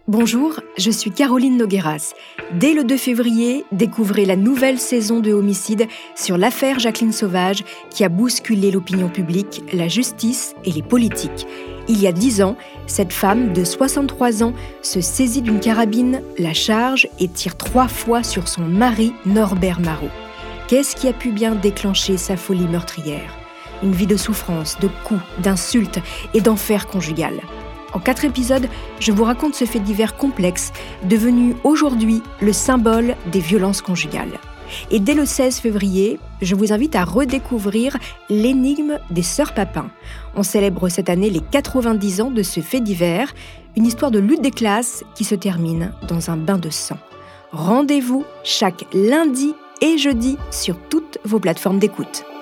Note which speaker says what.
Speaker 1: Bonjour, je suis Caroline Nogueras. Dès le 2 février, découvrez la nouvelle saison de Homicide sur l'affaire Jacqueline Sauvage qui a bousculé l'opinion publique, la justice et les politiques. Il y a 10 ans, cette femme de 63 ans se saisit d'une carabine, la charge et tire 3 fois sur son mari Norbert Marot. Qu'est-ce qui a pu bien déclencher sa folie meurtrière ? Une vie de souffrance, de coups, d'insultes et d'enfer conjugal. En 4 épisodes, je vous raconte ce fait divers complexe, devenu aujourd'hui le symbole des violences conjugales. Et dès le 16 février, je vous invite à redécouvrir l'énigme des sœurs Papin. On célèbre cette année les 90 ans de ce fait divers, une histoire de lutte des classes qui se termine dans un bain de sang. Rendez-vous chaque lundi et jeudi sur toutes vos plateformes d'écoute.